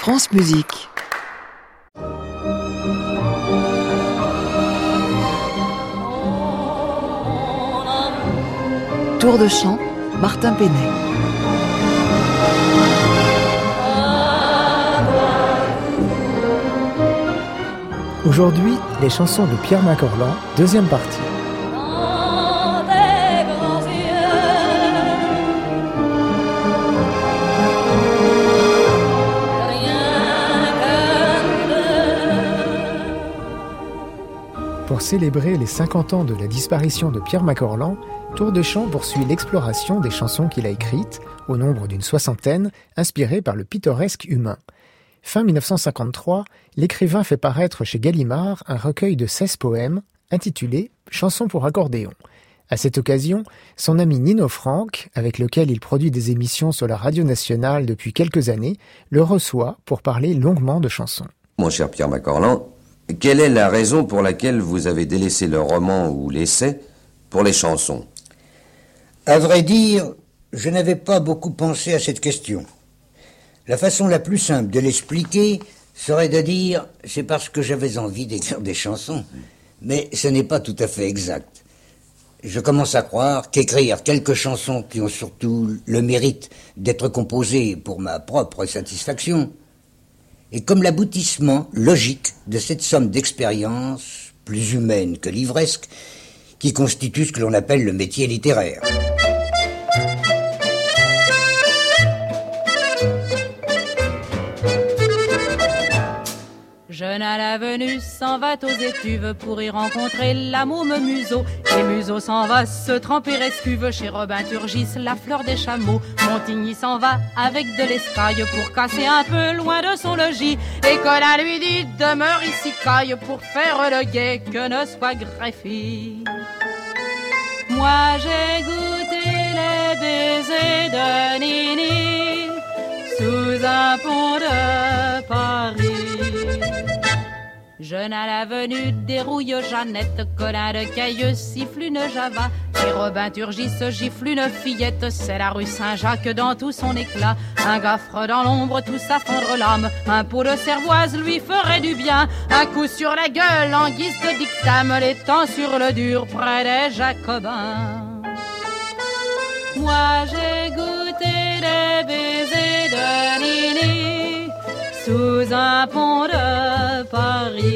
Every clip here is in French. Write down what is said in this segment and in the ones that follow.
France Musique. Tour de chant, Martin Penet. Aujourd'hui, les chansons de Pierre Macorlan, deuxième partie. Pour célébrer les 50 ans de la disparition de Pierre Macorlan, Tour de chant poursuit l'exploration des chansons qu'il a écrites, au nombre d'une soixantaine, inspirées par le pittoresque humain. Fin 1953, l'écrivain fait paraître chez Gallimard un recueil de 16 poèmes intitulé « Chansons pour accordéon ». À cette occasion, son ami Nino Franck, avec lequel il produit des émissions sur la radio nationale depuis quelques années, le reçoit pour parler longuement de chansons. Mon cher Pierre Macorlan, quelle est la raison pour laquelle vous avez délaissé le roman ou l'essai pour les chansons ? À vrai dire, je n'avais pas beaucoup pensé à cette question. La façon la plus simple de l'expliquer serait de dire « c'est parce que j'avais envie d'écrire des chansons ». Mais ce n'est pas tout à fait exact. Je commence à croire qu'écrire quelques chansons qui ont surtout le mérite d'être composées pour ma propre satisfaction est comme l'aboutissement logique de cette somme d'expériences, plus humaine que livresque, qui constitue ce que l'on appelle le métier littéraire. Jeune à la venue s'en va aux étuves pour y rencontrer la môme Museau. Et Museau s'en va se tremper escuve chez Robin Turgis, la fleur des chameaux. Montigny s'en va avec de l'escaille pour casser un peu loin de son logis. Et Colin lui dit demeure ici caille pour faire le guet que ne soit greffé. Moi j'ai goûté les baisers de Nini sous un pont de Paris. Jeune à la venue dérouille Jeannette, Colin de Cailleux siffle une java, et Robin Turgis gifle une fillette, c'est la rue Saint-Jacques dans tout son éclat. Un gaffre dans l'ombre tout ça fondre l'âme, un pot de cervoise lui ferait du bien, un coup sur la gueule en guise de dictame, l'étang sur le dur près des Jacobins. Moi j'ai goûté les baisers de Nini sous un pont de Paris.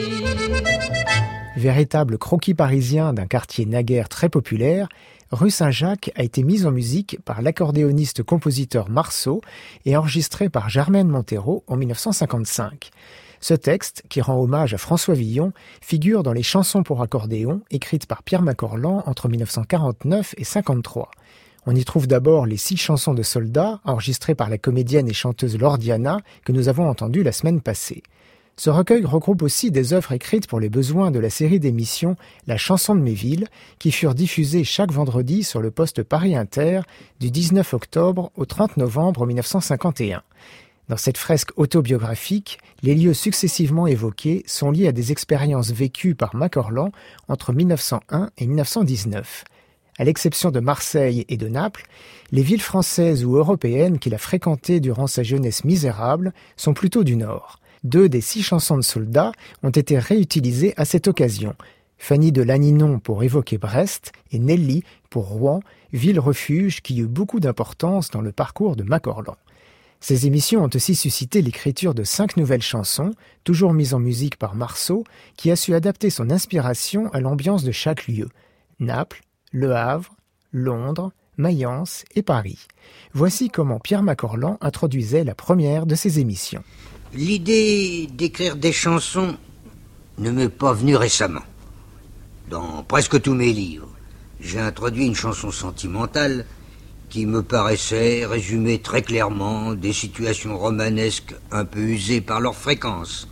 Véritable croquis parisien d'un quartier naguère très populaire, Rue Saint-Jacques a été mise en musique par l'accordéoniste-compositeur Marceau et enregistré par Germaine Montero en 1955. Ce texte, qui rend hommage à François Villon, figure dans les chansons pour accordéon écrites par Pierre Macorlan entre 1949 et 1953. On y trouve d'abord les 6 chansons de soldats, enregistrées par la comédienne et chanteuse Laure Diana, que nous avons entendues la semaine passée. Ce recueil regroupe aussi des œuvres écrites pour les besoins de la série d'émissions La chanson de mes villes, qui furent diffusées chaque vendredi sur le poste Paris Inter du 19 octobre au 30 novembre 1951. Dans cette fresque autobiographique, les lieux successivement évoqués sont liés à des expériences vécues par Macorlan entre 1901 et 1919. À l'exception de Marseille et de Naples, les villes françaises ou européennes qu'il a fréquentées durant sa jeunesse misérable sont plutôt du Nord. 2 des 6 chansons de soldats ont été réutilisées à cette occasion. Fanny de Lanninon pour évoquer Brest et Nelly pour Rouen, ville refuge qui eut beaucoup d'importance dans le parcours de Macorlan. Ces émissions ont aussi suscité l'écriture de 5 nouvelles chansons, toujours mises en musique par Marceau, qui a su adapter son inspiration à l'ambiance de chaque lieu. Naples, Le Havre, Londres, Mayence et Paris. Voici comment Pierre Macorlan introduisait la première de ses émissions. L'idée d'écrire des chansons ne m'est pas venue récemment. Dans presque tous mes livres, j'ai introduit une chanson sentimentale qui me paraissait résumer très clairement des situations romanesques un peu usées par leur fréquence.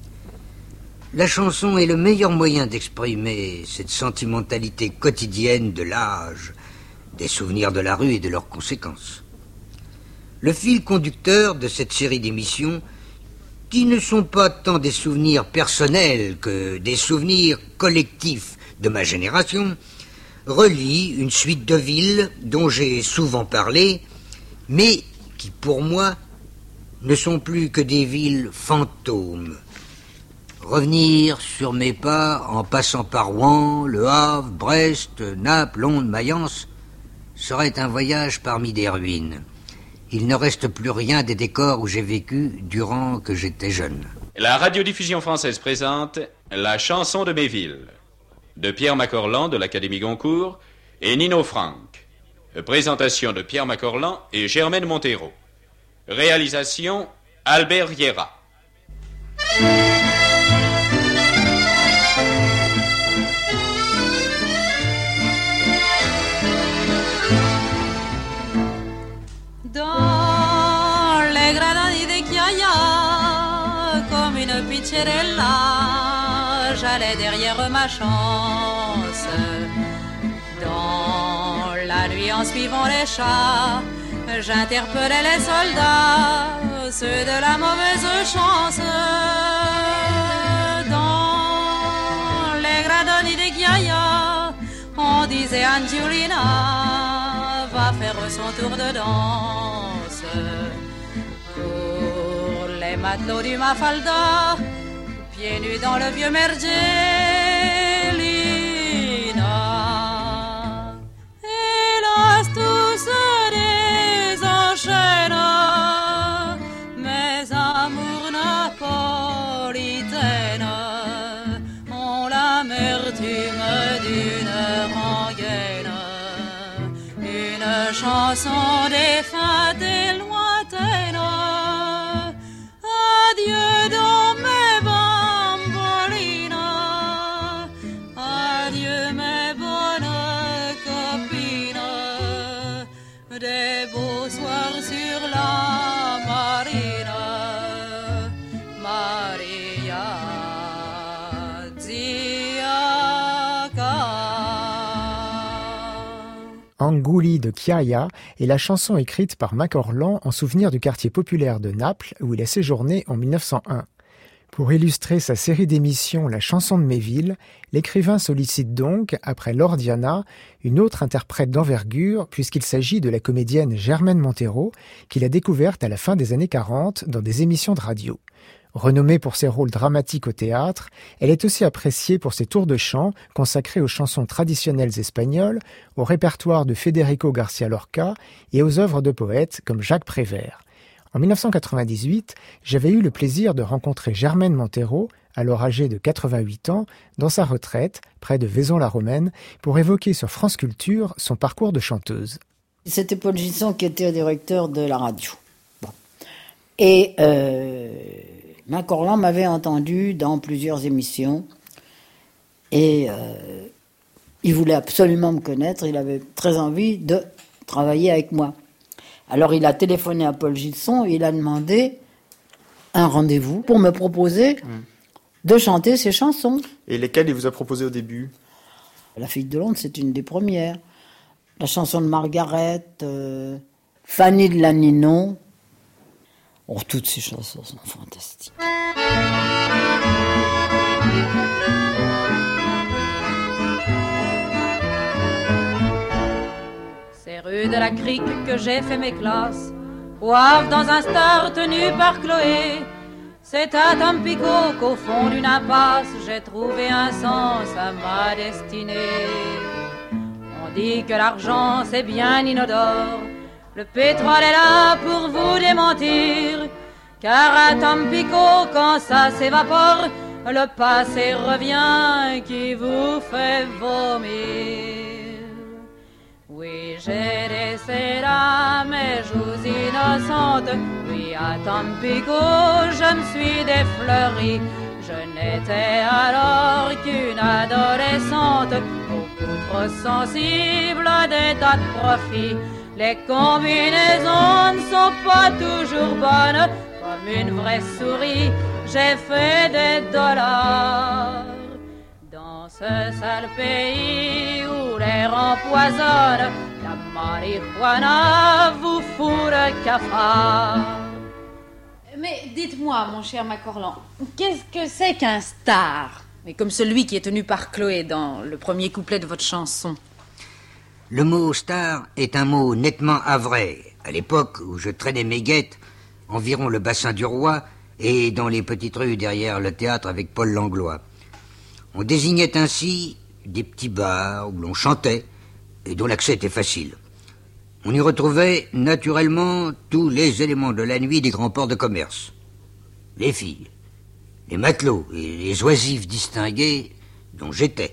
La chanson est le meilleur moyen d'exprimer cette sentimentalité quotidienne de l'âge, des souvenirs de la rue et de leurs conséquences. Le fil conducteur de cette série d'émissions, qui ne sont pas tant des souvenirs personnels que des souvenirs collectifs de ma génération, relie une suite de villes dont j'ai souvent parlé, mais qui pour moi ne sont plus que des villes fantômes. Revenir sur mes pas en passant par Rouen, Le Havre, Brest, Naples, Londres, Mayence serait un voyage parmi des ruines. Il ne reste plus rien des décors où j'ai vécu durant que j'étais jeune. La radiodiffusion française présente La chanson de mes villes, de Pierre Macorlan de l'Académie Goncourt et Nino Franck. Présentation de Pierre Macorlan et Germaine Montero. Réalisation Albert Riera. Dans les gradins de Chiaia, comme une piccerella, j'allais derrière ma chance. Dans la nuit, en suivant les chats, j'interpellais les soldats, ceux de la mauvaise chance. Dans les gradins de Chiaia, on disait Angiolina va faire son tour de danse. Pour les matelots du Mafalda, pieds nus dans le vieux Mergelina. Hélas, tout se désenchaîne, mes amours napolitaines ont l'amertume d'une rengaine. Une chanson défunte et lointaine. Adieu dans mes bambolinas, adieu mes bonnes copines, des beaux soirs sur la marine, Maria Ziaca. Angouli de Chiaia est la chanson écrite par Macorlan en souvenir du quartier populaire de Naples où il a séjourné en 1901. Pour illustrer sa série d'émissions La chanson de mes villes, l'écrivain sollicite donc, après Laure Diana, une autre interprète d'envergure puisqu'il s'agit de la comédienne Germaine Montero qu'il a découverte à la fin des années 40 dans des émissions de radio. Renommée pour ses rôles dramatiques au théâtre, elle est aussi appréciée pour ses tours de chant consacrés aux chansons traditionnelles espagnoles, au répertoire de Federico García Lorca et aux œuvres de poètes comme Jacques Prévert. En 1998, j'avais eu le plaisir de rencontrer Germaine Montero, alors âgée de 88 ans, dans sa retraite, près de Vaison-la-Romaine, pour évoquer sur France Culture son parcours de chanteuse. C'était Paul Gisson qui était directeur de la radio. Bon. Et Macorlan m'avait entendu dans plusieurs émissions et il voulait absolument me connaître, il avait très envie de travailler avec moi. Alors il a téléphoné à Paul Gisson et il a demandé un rendez-vous pour me proposer de chanter ses chansons. Et lesquelles il vous a proposé au début ? La fille de Londres, c'est une des premières. La chanson de Margaret, Fanny de Lanninon. Oh, toutes ces chansons sont fantastiques. C'est rue de la Crique que j'ai fait mes classes, au Havre dans un star tenu par Chloé. C'est à Tampico qu'au fond d'une impasse j'ai trouvé un sens à ma destinée. On dit que l'argent c'est bien inodore, le pétrole est là pour vous démentir, car à Tampico quand ça s'évapore, le passé revient qui vous fait vomir. Oui, j'ai laissé là mes joues innocentes, oui, à Tampico je me suis défleurie. Je n'étais alors qu'une adolescente, beaucoup trop sensible à des tas de profits. Les combinaisons ne sont pas toujours bonnes, comme une vraie souris, j'ai fait des dollars. Dans ce sale pays où l'air empoisonne, la marijuana vous fout le cafard. Mais dites-moi, mon cher Macorlan, qu'est-ce que c'est qu'un star ? Mais comme celui qui est tenu par Chloé dans le premier couplet de votre chanson. Le mot star est un mot nettement havrais. À l'époque où je traînais mes guettes, environ le bassin du Roi et dans les petites rues derrière le théâtre avec Paul Langlois. On désignait ainsi des petits bars où l'on chantait et dont l'accès était facile. On y retrouvait naturellement tous les éléments de la nuit des grands ports de commerce. Les filles, les matelots et les oisifs distingués dont j'étais.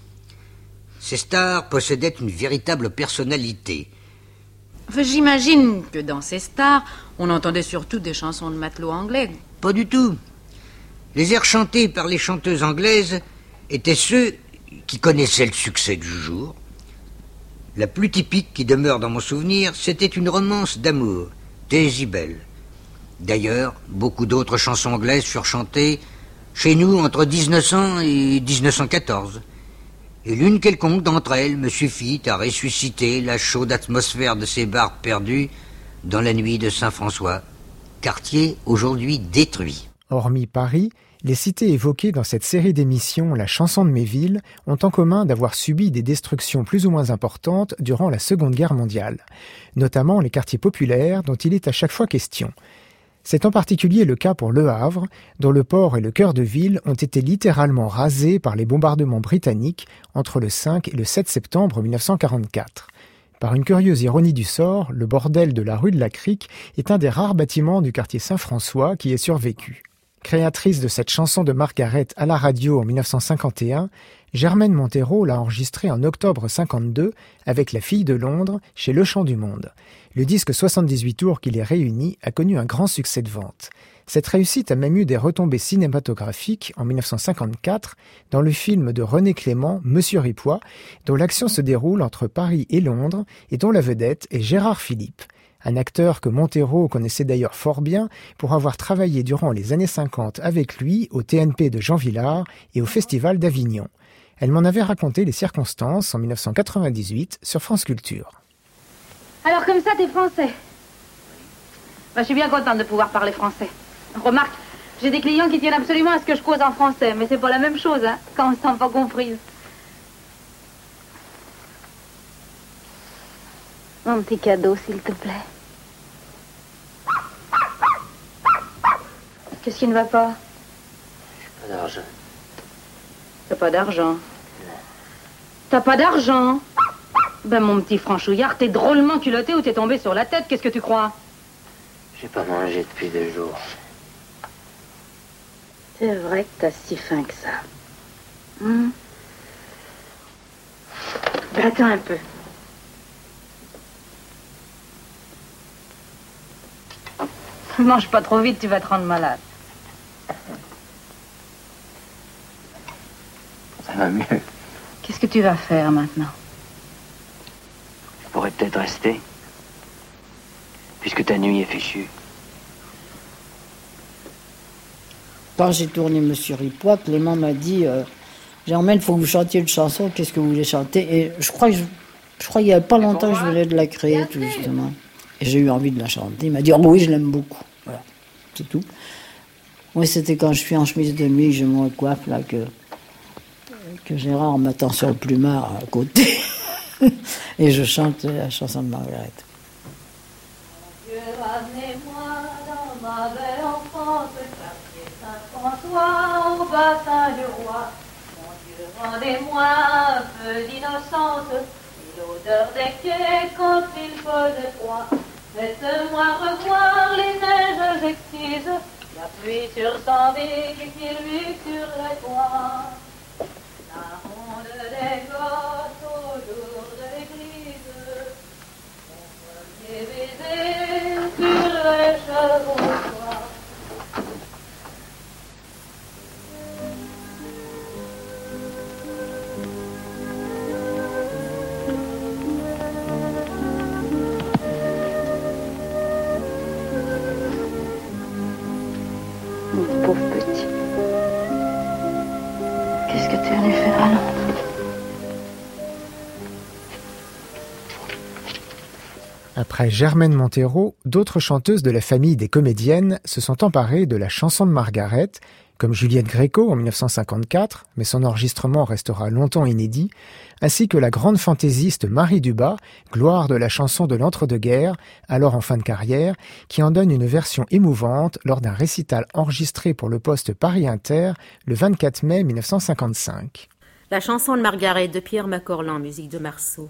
Ces stars possédaient une véritable personnalité. Enfin, j'imagine que dans ces stars, on entendait surtout des chansons de matelots anglais. Pas du tout. Les airs chantés par les chanteuses anglaises étaient ceux qui connaissaient le succès du jour. La plus typique qui demeure dans mon souvenir, c'était une romance d'amour, Daisy Bell. D'ailleurs, beaucoup d'autres chansons anglaises furent chantées chez nous entre 1900 et 1914. Et l'une quelconque d'entre elles me suffit à ressusciter la chaude atmosphère de ces bars perdus dans la nuit de Saint-François, quartier aujourd'hui détruit. Hormis Paris, les cités évoquées dans cette série d'émissions La chanson de mes villes ont en commun d'avoir subi des destructions plus ou moins importantes durant la Seconde Guerre mondiale, notamment les quartiers populaires dont il est à chaque fois question. C'est en particulier le cas pour Le Havre, dont le port et le cœur de ville ont été littéralement rasés par les bombardements britanniques entre le 5 et le 7 septembre 1944. Par une curieuse ironie du sort, le bordel de la rue de la Crique est un des rares bâtiments du quartier Saint-François qui ait survécu. Créatrice de cette chanson de Margaret à la radio en 1951, Germaine Montero l'a enregistrée en octobre 52 avec La Fille de Londres chez Le Chant du Monde. Le disque 78 tours qui les réunit a connu un grand succès de vente. Cette réussite a même eu des retombées cinématographiques en 1954 dans le film de René Clément, Monsieur Ripois, dont l'action se déroule entre Paris et Londres et dont la vedette est Gérard Philippe. Un acteur que Montero connaissait d'ailleurs fort bien pour avoir travaillé durant les années 50 avec lui au TNP de Jean Vilar et au Festival d'Avignon. Elle m'en avait raconté les circonstances en 1998 sur France Culture. Alors comme ça, t'es français? Je suis bien contente de pouvoir parler français. Remarque, j'ai des clients qui tiennent absolument à ce que je cause en français, mais c'est pas la même chose, hein, quand on se sent pas comprise. Un petit cadeau, s'il te plaît. Qu'est-ce qui ne va pas? J'ai pas d'argent. T'as pas d'argent? T'as pas d'argent? Ben mon petit franchouillard, t'es drôlement culotté ou t'es tombé sur la tête, qu'est-ce que tu crois? J'ai pas mangé depuis 2 jours. C'est vrai que t'as si faim que ça. Ben attends un peu. Mange pas trop vite, tu vas te rendre malade. Ça va mieux. Qu'est-ce que tu vas faire maintenant? Je pourrais peut-être rester. Puisque ta nuit est fichue. Quand j'ai tourné Monsieur Ripois, Clément m'a dit Germaine, il faut que vous chantiez une chanson, qu'est-ce que vous voulez chanter? Et je crois qu'il n'y a pas longtemps que je venais de la créer, tout justement. Et j'ai eu envie de la chanter. Il m'a dit oh, oui, je l'aime beaucoup. Voilà, c'est tout. Oui, c'était quand je suis en chemise de nuit, je me coiffe là, que Gérard m'attend sur le plumard à côté. Et je chante la chanson de Margaret. Dieu, ramenez-moi dans ma belle enfance, quartier Saint-François, au bassin du roi. Mon Dieu, rendez-moi un peu d'innocence et l'odeur des quais quand il faisait froid. Faites-moi revoir les neiges exquises, la pluie sur son vigue qui luit sur les toits. La ronde des gosses au jour de l'église, mon premier baiser sur les chevaux noirs. Mon pauvre petit. Qu'est-ce que tu es venu faire à Londres? Après Germaine Montero, d'autres chanteuses de la famille des comédiennes se sont emparées de la chanson de Margaret, comme Juliette Gréco en 1954, mais son enregistrement restera longtemps inédit, ainsi que la grande fantaisiste Marie Dubas, gloire de la chanson de l'entre-deux-guerres, alors en fin de carrière, qui en donne une version émouvante lors d'un récital enregistré pour le poste Paris Inter le 24 mai 1955. La chanson de Margaret de Pierre Macorlan, musique de Marceau.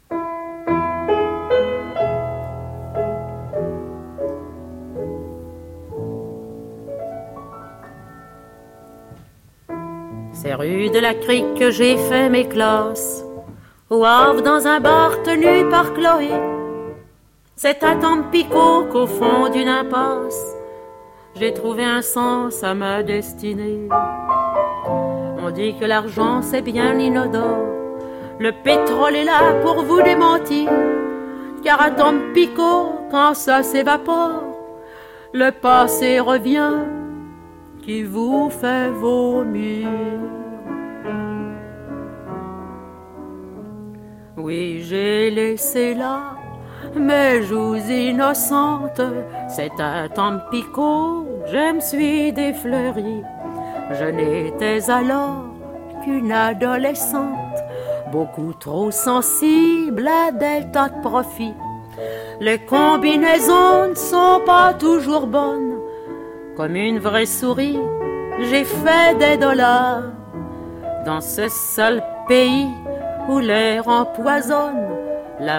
C'est rue de la Crique que j'ai fait mes classes, au Havre dans un bar tenu par Chloé. C'est à Tampico qu'au fond d'une impasse, j'ai trouvé un sens à ma destinée. On dit que l'argent c'est bien inodore, le pétrole est là pour vous démentir, car à Tampico, quand ça s'évapore, le passé revient qui vous fait vomir. Oui, j'ai laissé là mes joues innocentes, c'est à Tampico je me suis défleurie. Je n'étais alors qu'une adolescente, beaucoup trop sensible à des tas de profits. Les combinaisons ne sont pas toujours bonnes. Comme une vraie souris, j'ai fait des dollars dans ce seul pays où l'air empoisonne. La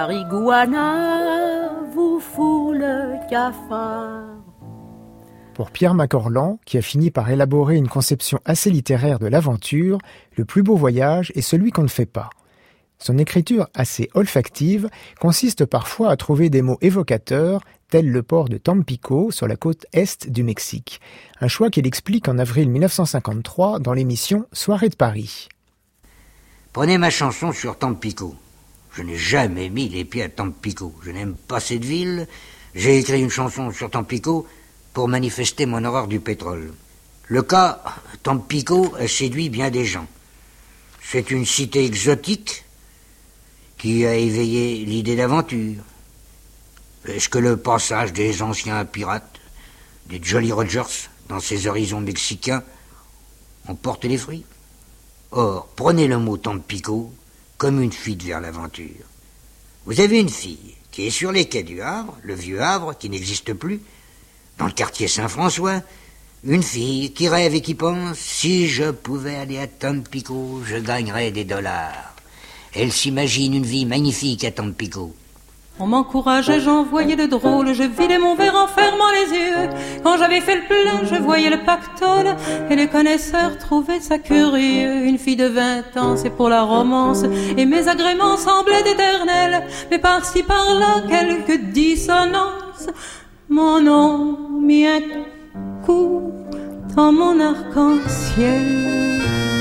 marijuana vous fout le cafard. Pour Pierre Macorlan, qui a fini par élaborer une conception assez littéraire de l'aventure, le plus beau voyage est celui qu'on ne fait pas. Son écriture assez olfactive consiste parfois à trouver des mots évocateurs, tel le port de Tampico sur la côte est du Mexique. Un choix qu'il explique en avril 1953 dans l'émission Soirée de Paris. Prenez ma chanson sur Tampico. Je n'ai jamais mis les pieds à Tampico. Je n'aime pas cette ville. J'ai écrit une chanson sur Tampico pour manifester mon horreur du pétrole. Le cas Tampico a séduit bien des gens. C'est une cité exotique qui a éveillé l'idée d'aventure. Est-ce que le passage des anciens pirates, des Jolly Rogers, dans ces horizons mexicains, en porte les fruits? Or, prenez le mot Tampico comme une fuite vers l'aventure. Vous avez une fille qui est sur les quais du Havre, le vieux Havre qui n'existe plus, dans le quartier Saint-François, une fille qui rêve et qui pense « Si je pouvais aller à Tampico, je gagnerais des dollars ». Elle s'imagine une vie magnifique à Tampico. On m'encourageait, j'envoyais de drôles, je vidais mon verre en fermant les yeux. Quand j'avais fait le plein, je voyais le pactole, et les connaisseurs trouvaient ça curieux. Une fille de 20 ans, c'est pour la romance, et mes agréments semblaient éternels, mais par-ci par-là, quelques dissonances. Mon nom mit un coup dans mon arc-en-ciel.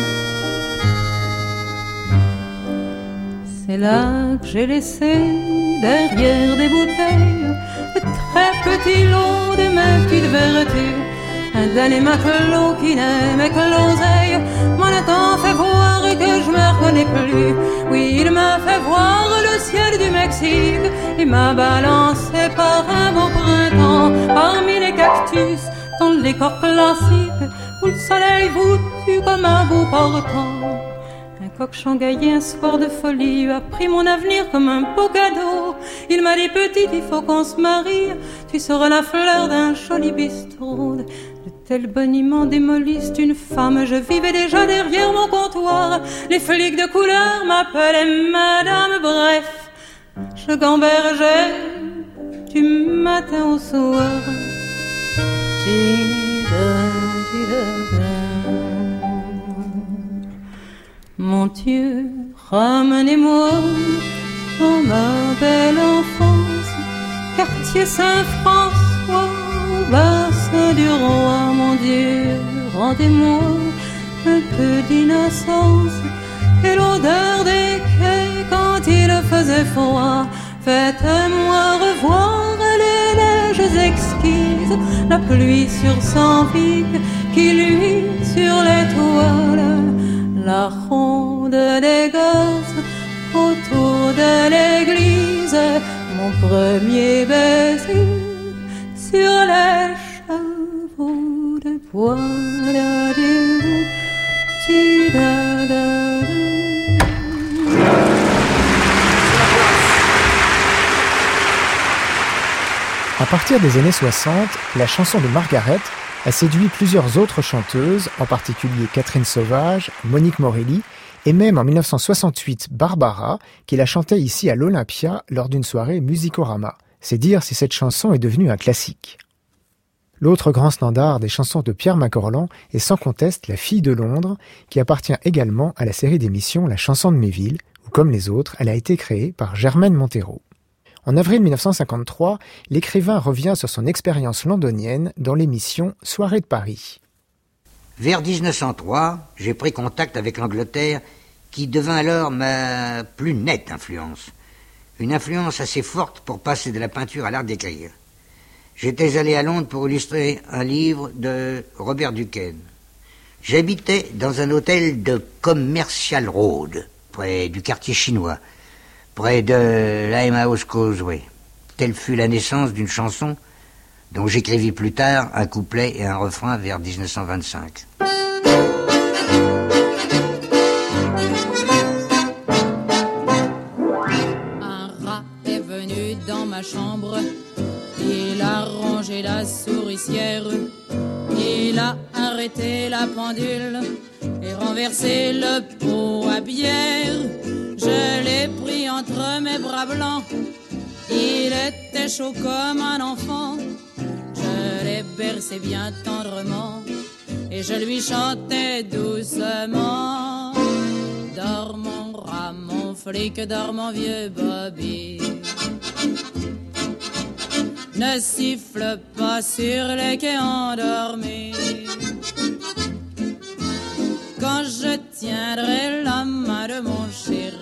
C'est là que j'ai laissé derrière des bouteilles de très petits lots de mes petites vertus. Un dernier matelot qui n'aimait que l'oseille m'en a tant fait voir que je me reconnais plus. Oui, il m'a fait voir le ciel du Mexique. Il m'a balancé par un beau printemps parmi les cactus dans le décor classique où le soleil vous tue comme un bout portant. Un coq shanghaié un soir de folie a pris mon avenir comme un beau cadeau. Il m'a dit petite, il faut qu'on se marie, tu seras la fleur d'un joli bistrot. De tels boniments démolissent une femme, je vivais déjà derrière mon comptoir. Les flics de couleur m'appelaient madame, bref, je gambergeais du matin au soir. Mon Dieu, ramenez-moi dans ma belle enfance, quartier Saint-François, au bassin du roi. Mon Dieu, rendez-moi un peu d'innocence et l'odeur des quais quand il faisait froid. Faites-moi revoir les neiges exquises, la pluie sur son pic qui luit sur les toiles. La ronde des gosses autour de l'église, mon premier baiser sur les chevaux de bois. À partir des années 60, la chanson de Margaret a séduit plusieurs autres chanteuses, en particulier Catherine Sauvage, Monique Morelli, et même en 1968 Barbara, qui la chantait ici à l'Olympia lors d'une soirée Musicorama. C'est dire si cette chanson est devenue un classique. L'autre grand standard des chansons de Pierre Macorlan est sans conteste La Fille de Londres, qui appartient également à la série d'émissions La Chanson de mes villes, où comme les autres, elle a été créée par Germaine Montero. En avril 1953, l'écrivain revient sur son expérience londonienne dans l'émission Soirée de Paris. Vers 1903, j'ai pris contact avec l'Angleterre qui devint alors ma plus nette influence. Une influence assez forte pour passer de la peinture à l'art d'écrire. J'étais allé à Londres pour illustrer un livre de Robert Duquesne. J'habitais dans un hôtel de Commercial Road, près du quartier chinois, près de Limehouse Causeway. Telle fut la naissance d'une chanson dont j'écrivis plus tard un couplet et un refrain vers 1925. Un rat est venu dans ma chambre, il a rongé la souricière, il a arrêté la pendule et renversé le pot à bière. Je l'ai pris entre mes bras blancs, il était chaud comme un enfant. Je l'ai bercé bien tendrement et je lui chantais doucement. Dors mon rat, mon flic, dors mon vieux Bobby. Ne siffle pas sur les quais endormis. Quand je tiendrai la main de mon chéri.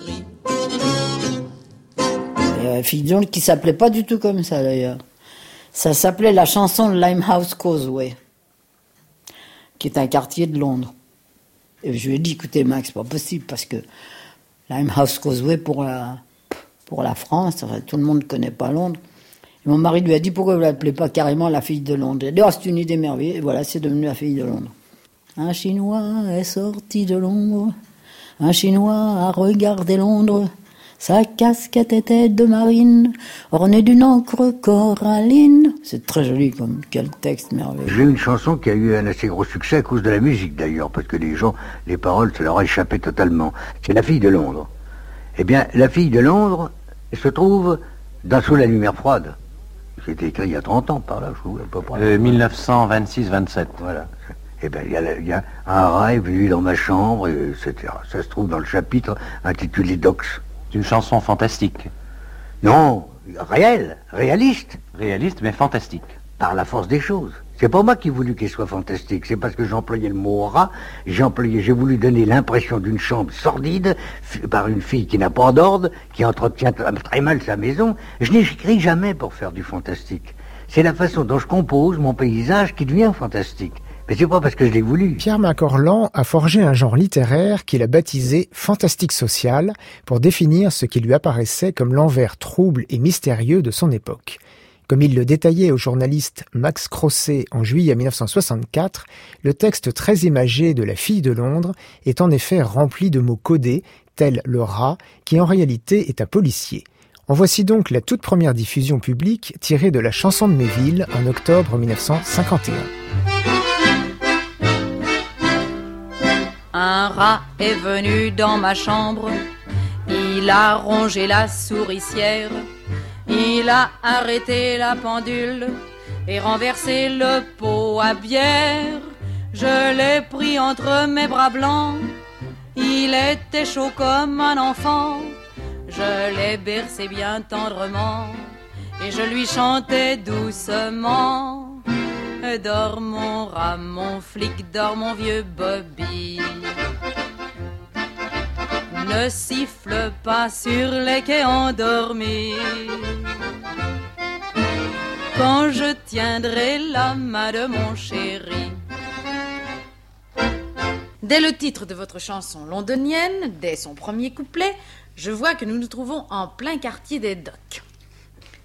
Fille de Londres qui s'appelait pas du tout comme ça d'ailleurs. Ça s'appelait la chanson de Limehouse Causeway, qui est un quartier de Londres. Et je lui ai dit, écoutez Max, c'est pas possible parce que Limehouse Causeway pour la France, tout le monde ne connaît pas Londres. Et mon mari lui a dit, pourquoi vous ne l'appelez pas carrément la fille de Londres? Il a dit, oh, c'est une idée merveilleuse. Et voilà, c'est devenu la fille de Londres. Un Chinois est sorti de Londres, un Chinois a regardé Londres. Sa casquette était de marine, ornée d'une encre coralline. C'est très joli comme quel texte merveilleux. J'ai une chanson qui a eu un assez gros succès à cause de la musique d'ailleurs, parce que les gens, les paroles, ça leur a échappé totalement. C'est La Fille de Londres. Eh bien, La Fille de Londres se trouve dans Sous la lumière froide. C'était écrit il y a 30 ans par là, je trouve, à peu près. 1926-27. Voilà. Eh bien, il y a un rat est venu dans ma chambre, etc. Ça se trouve dans le chapitre intitulé Docs. C'est une chanson fantastique. Non, réaliste. Réaliste, mais fantastique. Par la force des choses. C'est pas moi qui ai voulu qu'elle soit fantastique, c'est parce que j'employais le mot rat, j'ai voulu donner l'impression d'une chambre sordide, par une fille qui n'a pas d'ordre, qui entretient très mal sa maison. Je n'écris jamais pour faire du fantastique. C'est la façon dont je compose mon paysage qui devient fantastique. Mais c'est pas parce que je l'ai voulu. Pierre Macorlan a forgé un genre littéraire qu'il a baptisé fantastique social pour définir ce qui lui apparaissait comme l'envers trouble et mystérieux de son époque. Comme il le détaillait au journaliste Max Crosset en juillet 1964, le texte très imagé de La Fille de Londres est en effet rempli de mots codés, tels le rat, qui en réalité est un policier. En voici donc la toute première diffusion publique tirée de La Chanson de mes villes en octobre 1951. Un rat est venu dans ma chambre, il a rongé la souricière, il a arrêté la pendule et renversé le pot à bière. Je l'ai pris entre mes bras blancs, il était chaud comme un enfant. Je l'ai bercé bien tendrement et je lui chantais doucement. Dors mon rat, mon flic, dors mon vieux Bobby. Ne siffle pas sur les quais endormis. Quand je tiendrai la main de mon chéri. Dès le titre de votre chanson londonienne, dès son premier couplet, je vois que nous nous trouvons en plein quartier des Docks.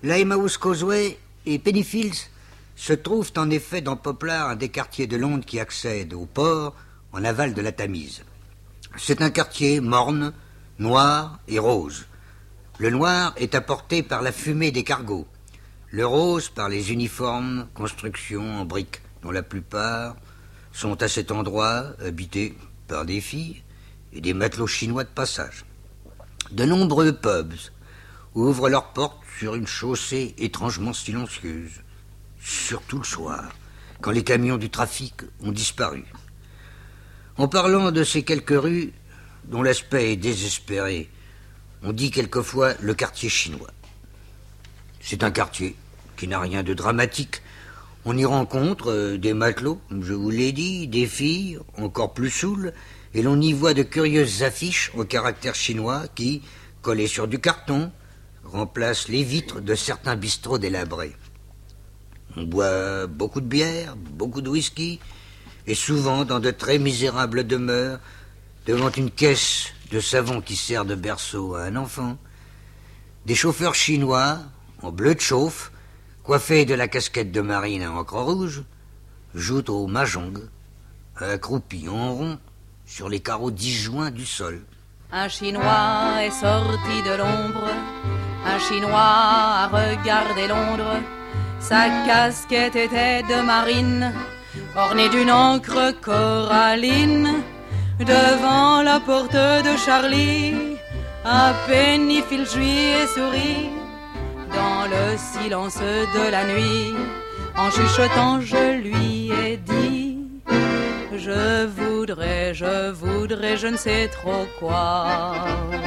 La Emmaus Causeway et Pennyfields se trouvent en effet dans Poplar, un des quartiers de Londres qui accède au port en aval de la Tamise. C'est un quartier morne, noir et rose. Le noir est apporté par la fumée des cargos, le rose par les uniformes constructions en briques, dont la plupart sont à cet endroit habités par des filles et des matelots chinois de passage. De nombreux pubs ouvrent leurs portes sur une chaussée étrangement silencieuse, surtout le soir, quand les camions du trafic ont disparu. En parlant de ces quelques rues, dont l'aspect est désespéré, on dit quelquefois le quartier chinois. C'est un quartier qui n'a rien de dramatique. On y rencontre des matelots, comme je vous l'ai dit, des filles, encore plus saoules, et l'on y voit de curieuses affiches au caractère chinois qui, collées sur du carton, remplacent les vitres de certains bistrots délabrés. On boit beaucoup de bière, beaucoup de whisky, et souvent dans de très misérables demeures, devant une caisse de savon qui sert de berceau à un enfant, des chauffeurs chinois, en bleu de chauffe, coiffés de la casquette de marine à encre rouge, jouent au mahjong, accroupis en rond sur les carreaux disjoints du sol. Un Chinois est sorti de l'ombre, un Chinois a regardé Londres. Sa casquette était de marine, ornée d'une encre coralline. Devant la porte de Charlie, à Pennyfields jouit et sourit. Dans le silence de la nuit, en chuchotant, je lui ai dit: je voudrais, je ne sais trop quoi.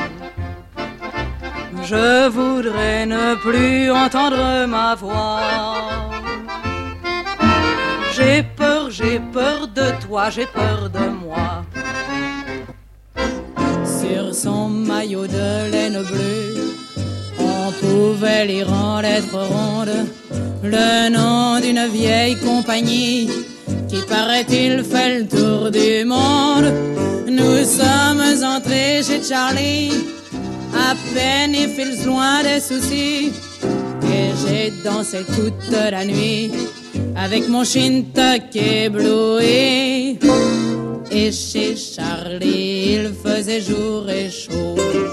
Je voudrais ne plus entendre ma voix. J'ai peur de toi, j'ai peur de moi. Sur son maillot de laine bleue, on pouvait lire en lettres rondes le nom d'une vieille compagnie qui, paraît-il, fait le tour du monde. Nous sommes entrés chez Charlie, à Pennyfields, loin des soucis, et j'ai dansé toute la nuit avec mon Shintok ébloui. Et chez Charlie, il faisait jour et chaud.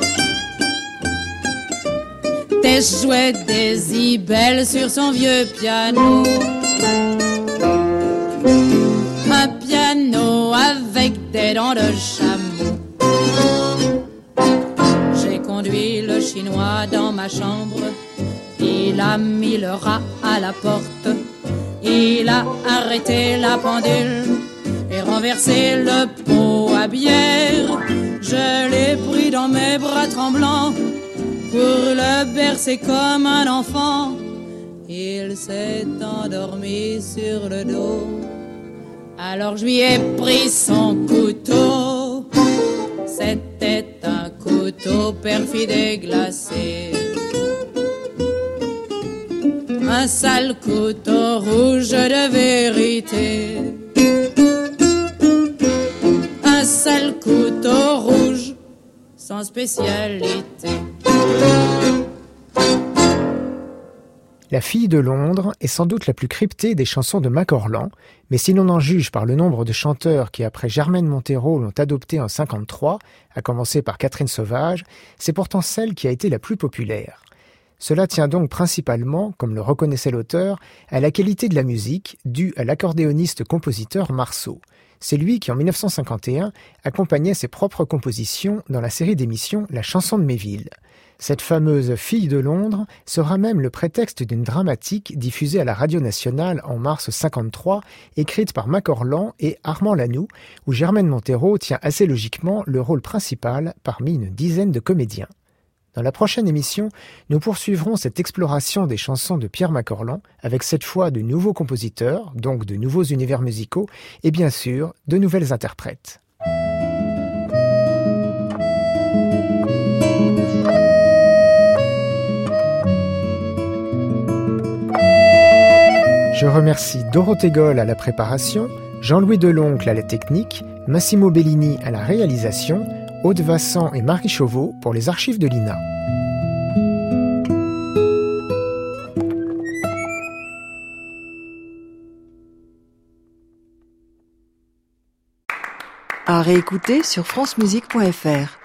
Tess jouait des ibelles sur son vieux piano. Un piano avec des dents de chameau. J'ai conduit le Chinois dans ma chambre. Il a mis le rat à la porte. Il a arrêté la pendule et renversé le pot à bière. Je l'ai pris dans mes bras tremblants pour le bercer comme un enfant. Il s'est endormi sur le dos. Alors je lui ai pris son couteau. C'était un couteau perfide et glacé. Un sale couteau rouge de vérité. Un sale couteau rouge sans spécialité. La fille de Londres est sans doute la plus cryptée des chansons de Mac Orlan, mais si l'on en juge par le nombre de chanteurs qui, après Germaine Montero, l'ont adoptée en 1953, à commencer par Catherine Sauvage, c'est pourtant celle qui a été la plus populaire. Cela tient donc principalement, comme le reconnaissait l'auteur, à la qualité de la musique due à l'accordéoniste-compositeur Marceau. C'est lui qui, en 1951, accompagnait ses propres compositions dans la série d'émissions La chanson de mes villes. Cette fameuse fille de Londres sera même le prétexte d'une dramatique diffusée à la Radio Nationale en mars 1953, écrite par Mac Orlan et Armand Lanoux, où Germaine Montero tient assez logiquement le rôle principal parmi une dizaine de comédiens. Dans la prochaine émission, nous poursuivrons cette exploration des chansons de Pierre Mac Orlan avec cette fois de nouveaux compositeurs, donc de nouveaux univers musicaux, et bien sûr, de nouvelles interprètes. Je remercie Dorothée Goll à la préparation, Jean-Louis Deloncle à la technique, Massimo Bellini à la réalisation, Aude Vassant et Marie Chauveau pour les archives de l'INA. réécouter sur francemusique.fr.